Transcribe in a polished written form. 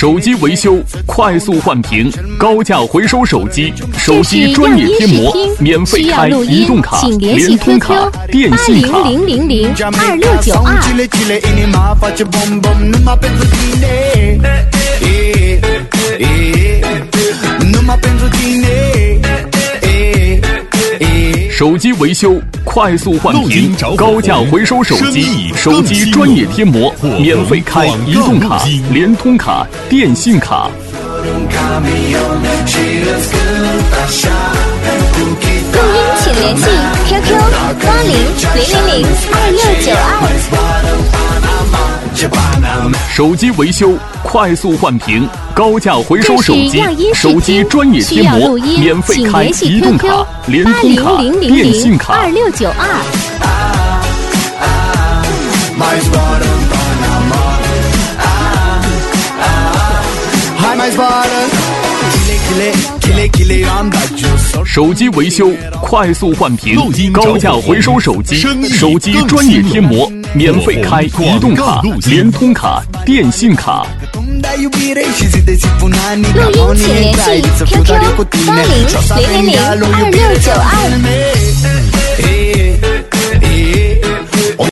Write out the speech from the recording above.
手机维修，快速换屏，高价回收手机，手机专业贴膜，免费开移动卡、联通卡、电信卡。手机维修，快速换屏，高价回收手机，手机专业贴膜，免费开移动卡、联通卡、电信卡。 录音请联系 QQ80002692。 手机维修，快速换屏，高价回收手机，手机专业贴膜，免费开移动卡、联通卡、电信卡。手机维修，快速换屏，高价回收手机，手机专业贴膜，免费开移动卡、联通卡、电信卡。 录音请联系 QQ80002692。